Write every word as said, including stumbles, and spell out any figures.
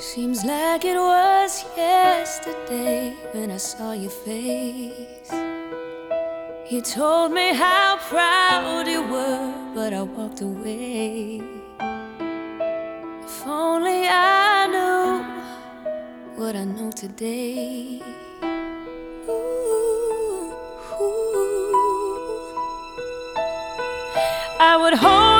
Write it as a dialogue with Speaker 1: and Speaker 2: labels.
Speaker 1: Seems like it was yesterday when I saw your face. You told me how proud you were, but I walked away. If only I knew what I know today. Ooh, ooh. I would hold